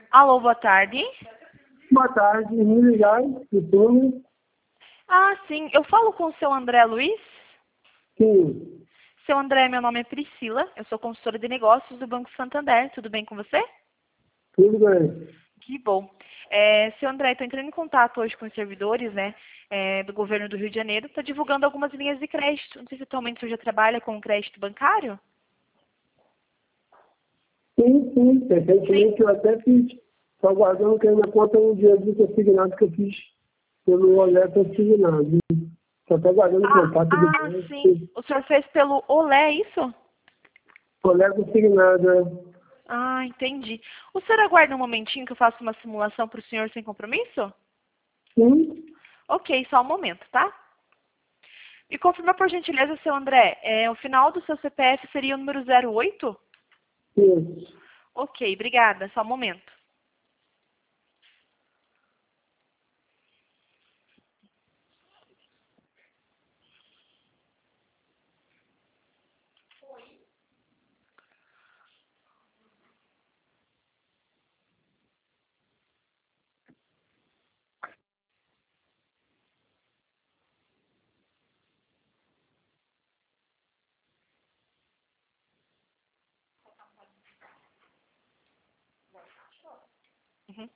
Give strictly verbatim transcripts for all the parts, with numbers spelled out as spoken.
Alô, boa tarde. Boa tarde, me ligar, Antônio. Ah, sim. Eu falo com o seu André Luiz? Sim, Seu André, meu nome é Priscila. Eu sou consultora de negócios do Banco Santander. Tudo bem com você? tudo bem. Que bom. É, seu André, estou entrando em contato hoje com os servidores, né, é, do governo do Rio de Janeiro. Está divulgando algumas linhas de crédito. Não sei se atualmente você já trabalha com crédito bancário? Sim, sim, recentemente eu até fiz. Estou aguardando que ainda conta um dia do consignado que eu fiz pelo Olé Consignado. Só estou aguardando o Ah, contato do ah, sim. banco. O senhor fez pelo Olé, é isso? Olé Consignado, é. Ah, entendi. O senhor aguarda um momentinho que eu faça uma simulação para o senhor sem compromisso? Sim, Ok, só um momento, tá? Me confirma, por gentileza, seu André, é, o final do seu C P F seria o número zero oito? isso. Ok, obrigada, só um momento. Uhum.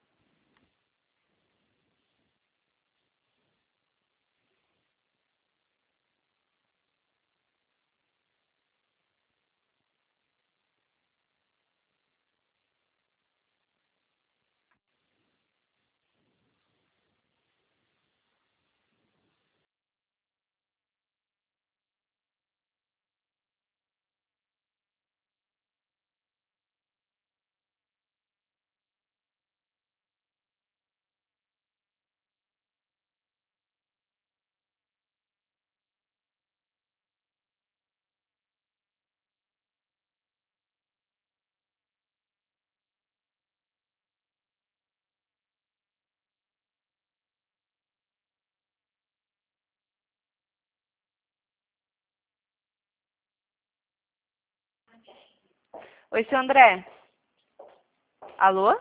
Oi, seu André. Alô?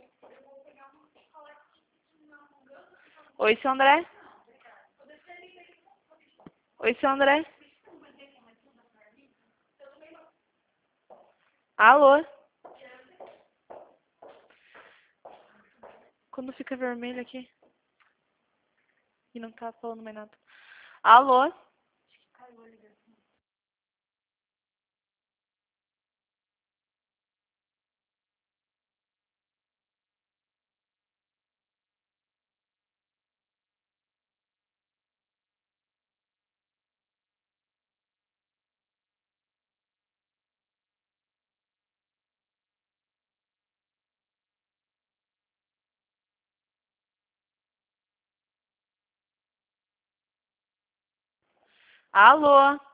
Oi, seu André. Oi, seu André. Alô? Quando fica vermelho aqui e não tá falando mais nada. Alô? Alô?